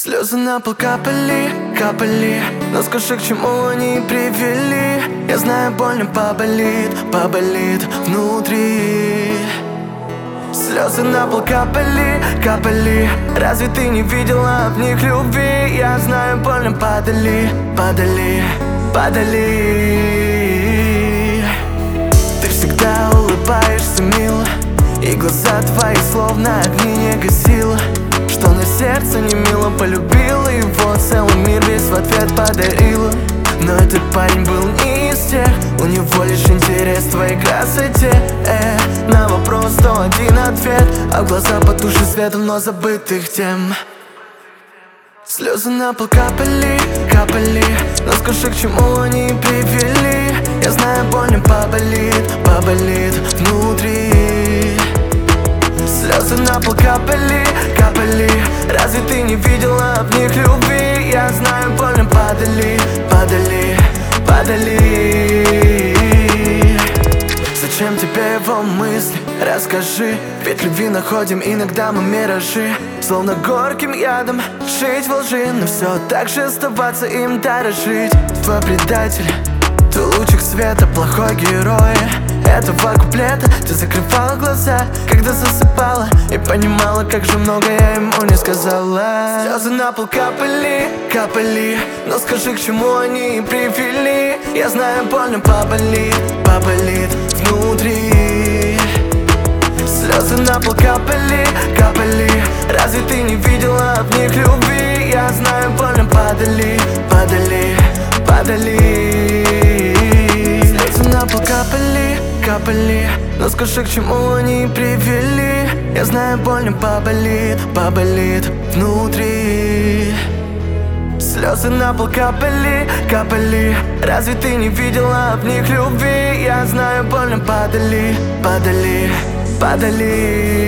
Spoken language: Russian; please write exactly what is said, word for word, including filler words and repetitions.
Слезы на пол капали, капали, но скажи, к чему они привели. Я знаю, больно поболит, поболит внутри. Слезы на пол капали, капали, разве ты не видела в них любви? Я знаю, больно падали, падали, падали. Ты всегда улыбаешься мило, и глаза твои словно огни не гасила. Что на сердце не мило, полюбила его, целый мир весь в ответ подарила. Но этот парень был не из тех, у него лишь интерес в твоей красоте. э, На вопрос сто один ответ, а в глаза потуши светом, но забытых тем. Слезы на пол капали, капали, но скажи, к чему они привели. Я знаю, больно поболит, поболит внутри. Слезы на пол капали, капали, разве ты не видела в них любви? Я знаю, больно падали, падали, падали. Зачем тебе его мысли? Расскажи, ведь любви находим иногда мы миражи. Словно горьким ядом жить во лжи, но все так же оставаться им дорожить. Твой предатель, ты лучик света, плохой герой этого куплета. Ты закрывала глаза, когда засыпала, и понимала, как же много я ему не сказала. Слезы на пол капали, капали, но скажи, к чему они привели. Я знаю, больно поболит, поболит внутри. Слезы на пол капали, капали, разве ты не видела в них любви? Я знаю, больно падали, падали, падали. Слезы на пол капали, капали, но скажи, к чему они привели. Я знаю, больно поболит, поболит внутри. Слезы на пол капали, капали, разве ты не видела в них любви? Я знаю, больно падали, падали, падали.